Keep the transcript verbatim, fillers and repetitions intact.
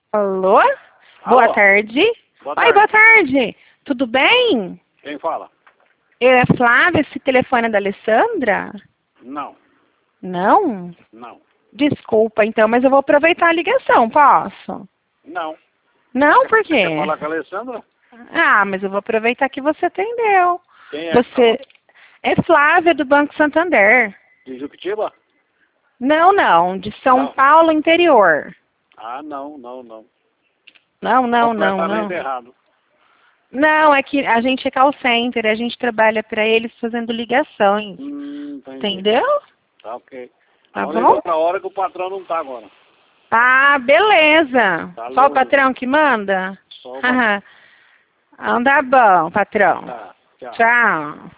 Alô? Boa Alô? tarde. Boa Oi, tarde. boa tarde. Tudo bem? Quem fala? Eu é Flávia, esse telefone é da Alessandra? Não, Não? não, Desculpa, então, mas eu vou aproveitar a ligação, posso? não. Não, por quê? Quer falar com a Alessandra? Ah, mas eu vou aproveitar que você atendeu. Quem é? Você é Flávia do Banco Santander. De Juquitiba? Não, não, de São Não. Paulo interior. Ah, não, não, não. Não, não, não, Completamente não. errado. Não, é que a gente é call center, a gente trabalha para eles fazendo ligações. Hum, entendi. Entendeu? Tá ok. Tá Não bom? liga outra hora que o patrão não tá agora. Ah, beleza. Tá Só o louco. patrão que manda? Só o patrão. Anda bom, patrão. Tá, tchau. Tchau.